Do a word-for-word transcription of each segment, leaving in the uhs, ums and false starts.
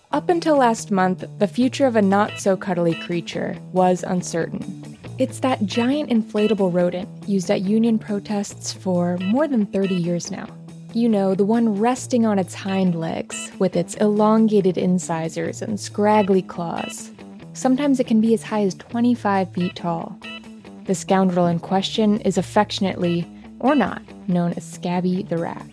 Up until last month, the future of a not-so-cuddly creature was uncertain. It's that giant inflatable rodent used at union protests for more than thirty years now. You know, the one resting on its hind legs with its elongated incisors and scraggly claws. Sometimes it can be as high as twenty-five feet tall. The scoundrel in question is affectionately, or not, known as Scabby the Rat.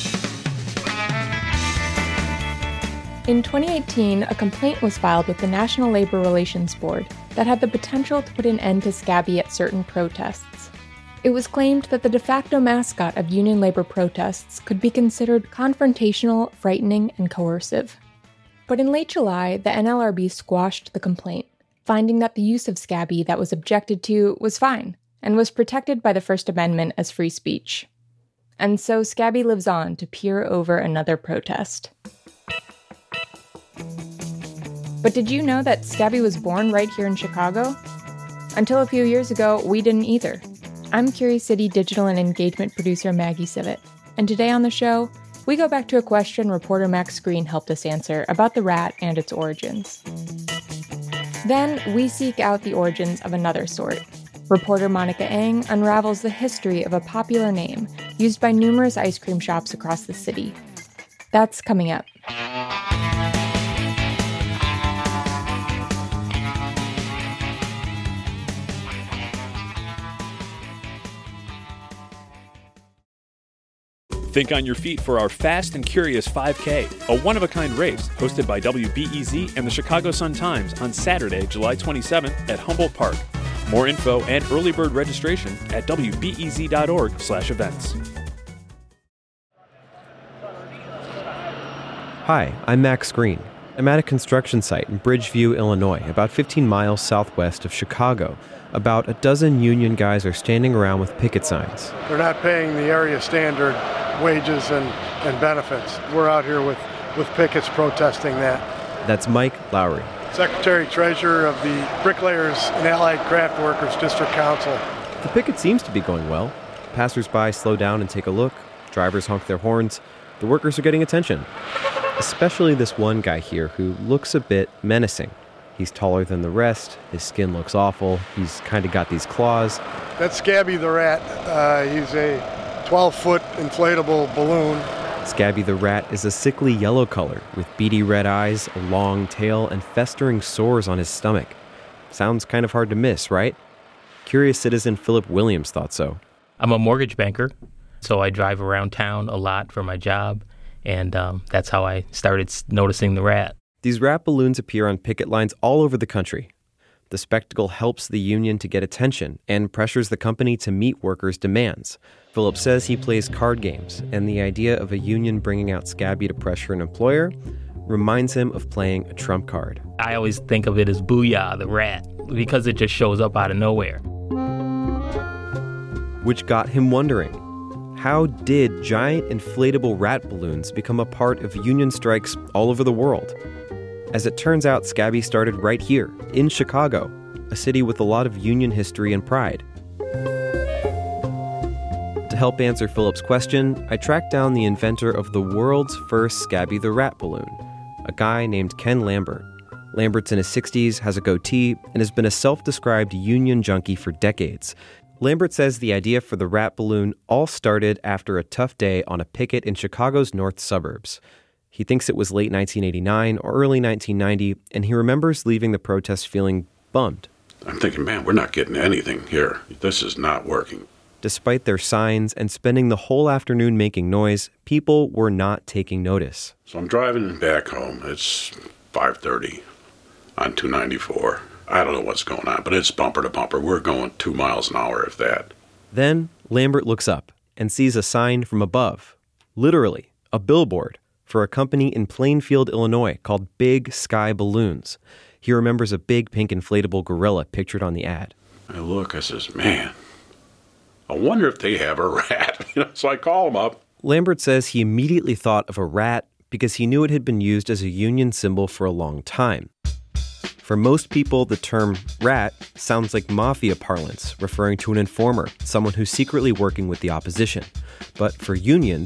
In twenty eighteen, a complaint was filed with the National Labor Relations Board that had the potential to put an end to Scabby at certain protests. It was claimed that the de facto mascot of union labor protests could be considered confrontational, frightening, and coercive. But in late July, the N L R B squashed the complaint, finding that the use of Scabby that was objected to was fine and was protected by the First Amendment as free speech. And so Scabby lives on to peer over another protest. But did you know that Scabby was born right here in Chicago? Until a few years ago, we didn't either. I'm Curious City digital and engagement producer Maggie Sivit, and today on the show, we go back to a question reporter Max Green helped us answer about the rat and its origins. Then, we seek out the origins of another sort. Reporter Monica Eng unravels the history of a popular name used by numerous ice cream shops across the city. That's coming up. Think on your feet for our Fast and Curious five K, a one-of-a-kind race hosted by W B E Z and the Chicago Sun-Times on Saturday, July twenty-seventh at Humboldt Park. More info and early bird registration at w b e z dot org slash events. Hi, I'm Max Green. I'm at a construction site in Bridgeview, Illinois, about fifteen miles southwest of Chicago. About a dozen union guys are standing around with picket signs. They're not paying the area standard wages and, and benefits. We're out here with, with pickets protesting that. That's Mike Lowry, Secretary-Treasurer of the Bricklayers and Allied Craft Workers District Council. The picket seems to be going well. Passers-by slow down and take a look. Drivers honk their horns. The workers are getting attention. Especially this one guy here who looks a bit menacing. He's taller than the rest. His skin looks awful. He's kind of got these claws. That's Scabby the Rat. Uh, he's a twelve-foot inflatable balloon. Scabby the Rat is a sickly yellow color with beady red eyes, a long tail, and festering sores on his stomach. Sounds kind of hard to miss, right? Curious citizen Philip Williams thought so. I'm a mortgage banker, so I drive around town a lot for my job, and um, that's how I started noticing the rat. These rat balloons appear on picket lines all over the country. The spectacle helps the union to get attention and pressures the company to meet workers' demands. Philip says he plays card games, and the idea of a union bringing out Scabby to pressure an employer reminds him of playing a trump card. I always think of it as Booyah, the rat, because it just shows up out of nowhere. Which got him wondering, how did giant inflatable rat balloons become a part of union strikes all over the world? As it turns out, Scabby started right here, in Chicago, a city with a lot of union history and pride. To help answer Philip's question, I tracked down the inventor of the world's first Scabby the Rat balloon, a guy named Ken Lambert. Lambert's in his sixties, has a goatee, and has been a self-described union junkie for decades. Lambert says the idea for the rat balloon all started after a tough day on a picket in Chicago's north suburbs. He thinks it was late nineteen eighty-nine or early nineteen ninety, and he remembers leaving the protest feeling bummed. I'm thinking, man, we're not getting anything here. This is not working. Despite their signs and spending the whole afternoon making noise, people were not taking notice. So I'm driving back home. It's five thirty on two ninety-four. I don't know what's going on, but it's bumper to bumper. We're going two miles an hour, if that. Then Lambert looks up and sees a sign from above. Literally, a billboard for a company in Plainfield, Illinois called Big Sky Balloons. He remembers a big pink inflatable gorilla pictured on the ad. I look, I says, man, I wonder if they have a rat. You know, so I call them up. Lambert says he immediately thought of a rat because he knew it had been used as a union symbol for a long time. For most people, the term rat sounds like mafia parlance, referring to an informer, someone who's secretly working with the opposition. But for unions,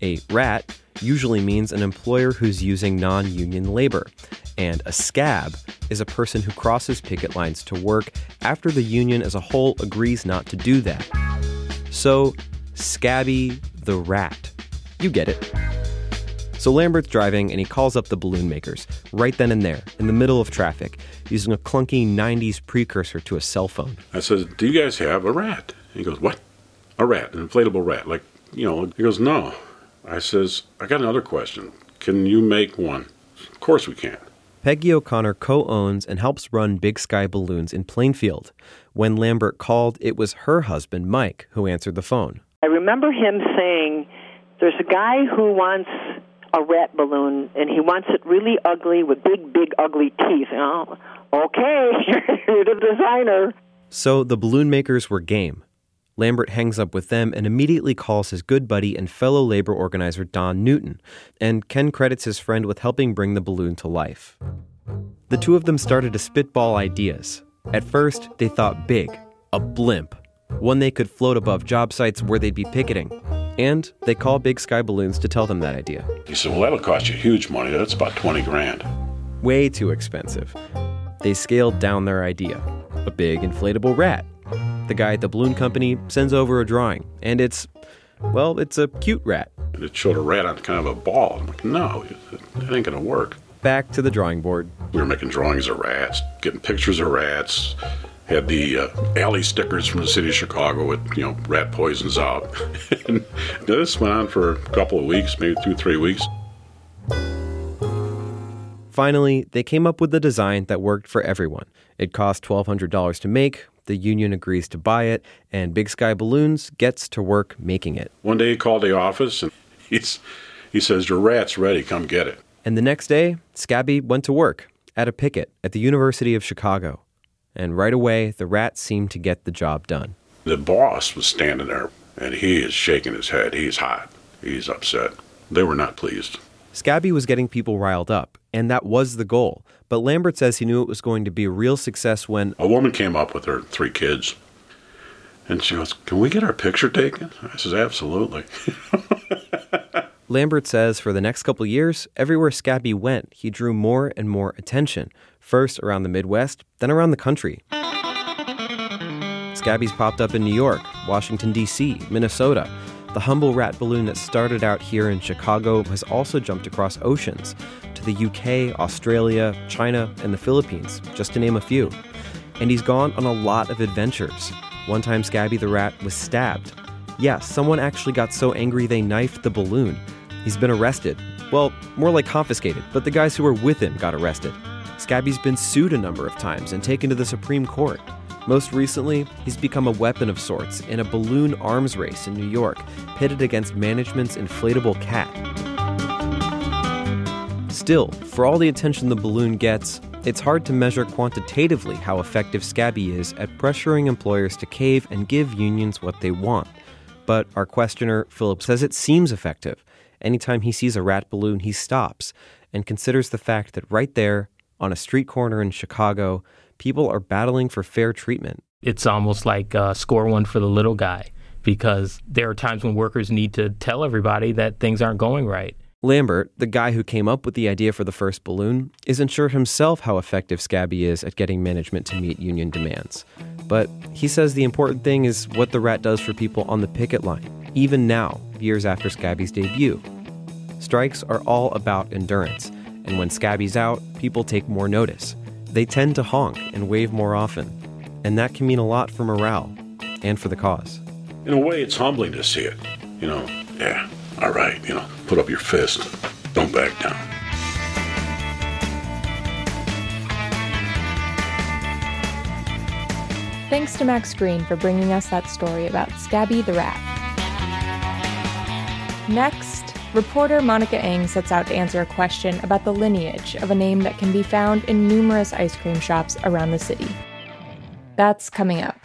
A rat usually means an employer who's using non-union labor, and a scab is a person who crosses picket lines to work after the union as a whole agrees not to do that. So, Scabby the rat. You get it. So Lambert's driving and he calls up the balloon makers right then and there, in the middle of traffic, using a clunky nineties precursor to a cell phone. I said, do you guys have a rat? He goes, what? A rat, an inflatable rat, like, you know. He goes, no. I says, I got another question. Can you make one? Of course we can. Peggy O'Connor co-owns and helps run Big Sky Balloons in Plainfield. When Lambert called, it was her husband, Mike, who answered the phone. I remember him saying, there's a guy who wants a rat balloon, and he wants it really ugly with big, big, ugly teeth. Oh, okay, you're the designer. So the balloon makers were game. Lambert hangs up with them and immediately calls his good buddy and fellow labor organizer Don Newton, and Ken credits his friend with helping bring the balloon to life. The two of them started to spitball ideas. At first, they thought big, a blimp, one they could float above job sites where they'd be picketing. And they call Big Sky Balloons to tell them that idea. He said, well, that'll cost you huge money. That's about twenty grand. Way too expensive. They scaled down their idea. A big inflatable rat. The guy at the balloon company sends over a drawing, and it's, well, it's a cute rat. And it showed a rat on kind of a ball. I'm like, no, that ain't going to work. Back to the drawing board. We were making drawings of rats, getting pictures of rats, had the uh, alley stickers from the city of Chicago with, you know, rat poisons out. And this went on for a couple of weeks, maybe two, three weeks. Finally, they came up with a design that worked for everyone. It cost twelve hundred dollars to make, the union agrees to buy it, and Big Sky Balloons gets to work making it. One day he called the office, and he's, he says, your rat's ready, come get it. And the next day, Scabby went to work at a picket at the University of Chicago. And right away, the rat seemed to get the job done. The boss was standing there, and he is shaking his head. He's hot. He's upset. They were not pleased. Scabby was getting people riled up, and that was the goal. But Lambert says he knew it was going to be a real success when a woman came up with her three kids, and she goes, can we get our picture taken? I says, absolutely. Lambert says for the next couple years, everywhere Scabby went, he drew more and more attention. First around the Midwest, then around the country. Scabby's popped up in New York, Washington, D C, Minnesota. The humble rat balloon that started out here in Chicago has also jumped across oceans to the U K, Australia, China, and the Philippines, just to name a few. And he's gone on a lot of adventures. One time Scabby the rat was stabbed. Yes, someone actually got so angry they knifed the balloon. He's been arrested. Well, more like confiscated, but the guys who were with him got arrested. Scabby's been sued a number of times and taken to the Supreme Court. Most recently, he's become a weapon of sorts in a balloon arms race in New York, pitted against management's inflatable cat. Still, for all the attention the balloon gets, it's hard to measure quantitatively how effective Scabby is at pressuring employers to cave and give unions what they want. But our questioner, Philip, says it seems effective. Anytime he sees a rat balloon, he stops and considers the fact that right there, on a street corner in Chicago, people are battling for fair treatment. It's almost like uh, score one for the little guy, because there are times when workers need to tell everybody that things aren't going right. Lambert, the guy who came up with the idea for the first balloon, isn't sure himself how effective Scabby is at getting management to meet union demands. But he says the important thing is what the rat does for people on the picket line, even now, years after Scabby's debut. Strikes are all about endurance, and when Scabby's out, people take more notice. They tend to honk and wave more often, and that can mean a lot for morale and for the cause. In a way, it's humbling to see it. You know, yeah, all right, you know, put up your fist. Don't back down. Thanks to Max Green for bringing us that story about Scabby the rat. Next, reporter Monica Eng sets out to answer a question about the lineage of a name that can be found in numerous ice cream shops around the city. That's coming up.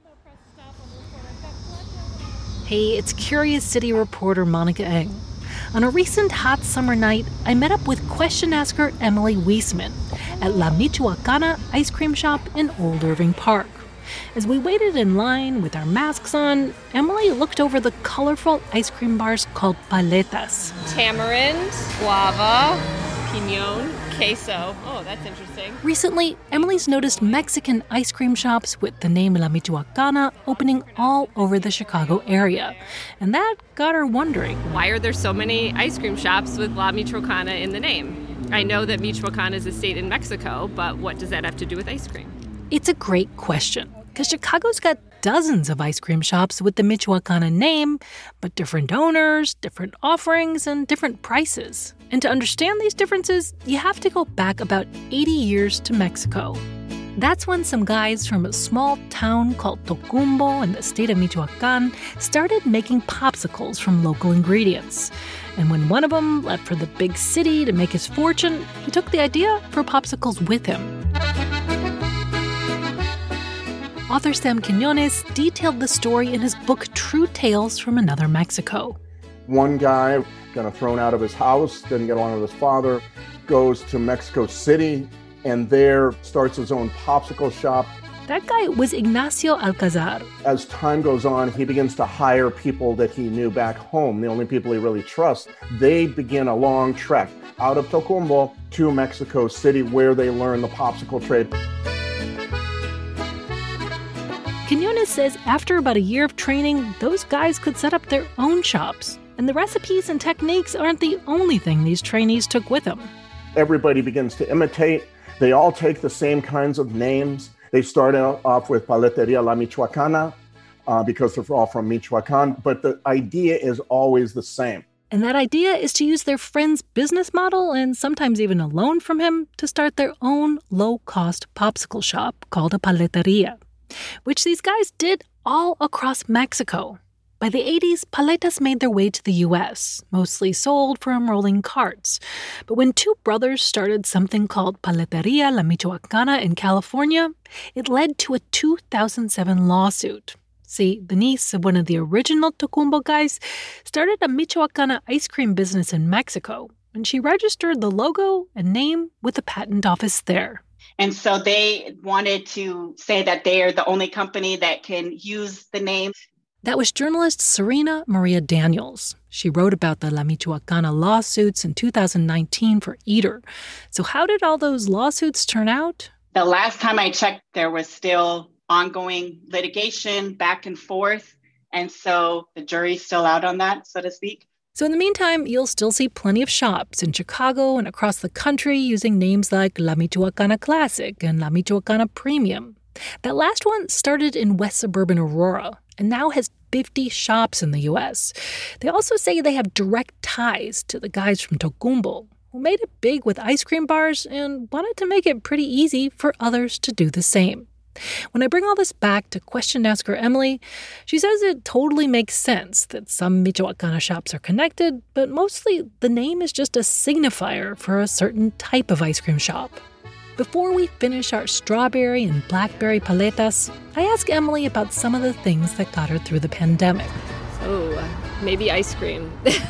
Hey, it's Curious City reporter Monica Eng. On a recent hot summer night, I met up with question asker Emily Weisman at La Michoacana ice cream shop in Old Irving Park. As we waited in line with our masks on, Emily looked over the colorful ice cream bars called paletas. Tamarind, guava, piñon, queso. Oh, that's interesting. Recently, Emily's noticed Mexican ice cream shops with the name La Michoacana opening all over the Chicago area. And that got her wondering. Why are there so many ice cream shops with La Michoacana in the name? I know that Michoacan is a state in Mexico, but what does that have to do with ice cream? It's a great question, because Chicago's got dozens of ice cream shops with the Michoacana name, but different owners, different offerings, and different prices. And to understand these differences, you have to go back about eighty years to Mexico. That's when some guys from a small town called Tocumbo in the state of Michoacan started making popsicles from local ingredients. And when one of them left for the big city to make his fortune, he took the idea for popsicles with him. Author Sam Quinones detailed the story in his book True Tales from Another Mexico. One guy got thrown out of his house, didn't get along with his father, goes to Mexico City, and there starts his own popsicle shop. That guy was Ignacio Alcazar. As time goes on, he begins to hire people that he knew back home, the only people he really trusts. They begin a long trek out of Tocumbo to Mexico City, where they learn the popsicle trade. Quinones says after about a year of training, those guys could set up their own shops. And the recipes and techniques aren't the only thing these trainees took with them. Everybody begins to imitate. They all take the same kinds of names. They start out off with Paleteria La Michoacana uh, because they're all from Michoacan, but the idea is always the same. And that idea is to use their friend's business model and sometimes even a loan from him to start their own low-cost popsicle shop called a paleteria, which these guys did all across Mexico. By the eighties, paletas made their way to the U S, mostly sold from rolling carts. But when two brothers started something called Paleteria La Michoacana in California, it led to a two thousand seven lawsuit. See, the niece of one of the original Tocumbo guys started a Michoacana ice cream business in Mexico, and she registered the logo and name with the patent office there. And so they wanted to say that they are the only company that can use the name. That was journalist Serena Maria Daniels. She wrote about the La Michoacana lawsuits in two thousand nineteen for Eater. So how did all those lawsuits turn out? The last time I checked, there was still ongoing litigation back and forth. And so the jury's still out on that, so to speak. So in the meantime, you'll still see plenty of shops in Chicago and across the country using names like La Michoacana Classic and La Michoacana Premium. That last one started in west suburban Aurora and now has fifty shops in the U S. They also say they have direct ties to the guys from Tocumbo, who made it big with ice cream bars and wanted to make it pretty easy for others to do the same. When I bring all this back to question asker Emily, she says it totally makes sense that some Michoacana shops are connected, but mostly the name is just a signifier for a certain type of ice cream shop. Before we finish our strawberry and blackberry paletas, I ask Emily about some of the things that got her through the pandemic. Oh, maybe ice cream.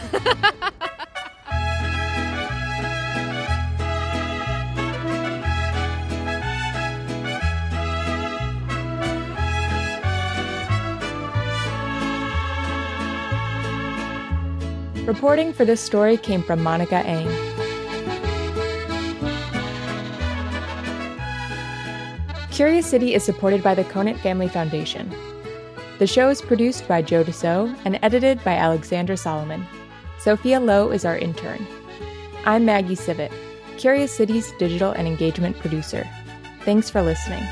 Reporting for this story came from Monica Ang. Curious City is supported by the Conant Family Foundation. The show is produced by Joe DeSoe and edited by Alexandra Solomon. Sophia Lowe is our intern. I'm Maggie Sivit, Curious City's digital and engagement producer. Thanks for listening.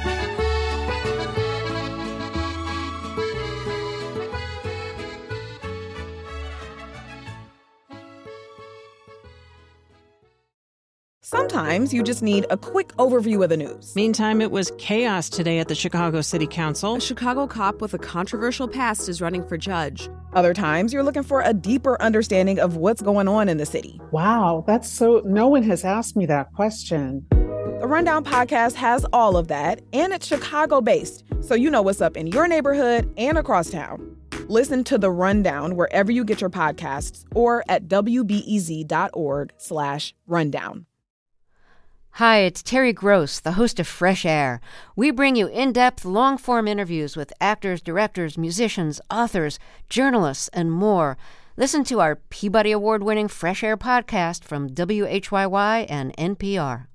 Sometimes you just need a quick overview of the news. Meantime, it was chaos today at the Chicago City Council. A Chicago cop with a controversial past is running for judge. Other times, you're looking for a deeper understanding of what's going on in the city. Wow, that's so... No one has asked me that question. The Rundown podcast has all of that, and it's Chicago-based, so you know what's up in your neighborhood and across town. Listen to The Rundown wherever you get your podcasts or at wbez.org slash rundown. Hi, it's Terry Gross, the host of Fresh Air. We bring you in-depth, long-form interviews with actors, directors, musicians, authors, journalists, and more. Listen to our Peabody Award-winning Fresh Air podcast from W H Y Y and N P R.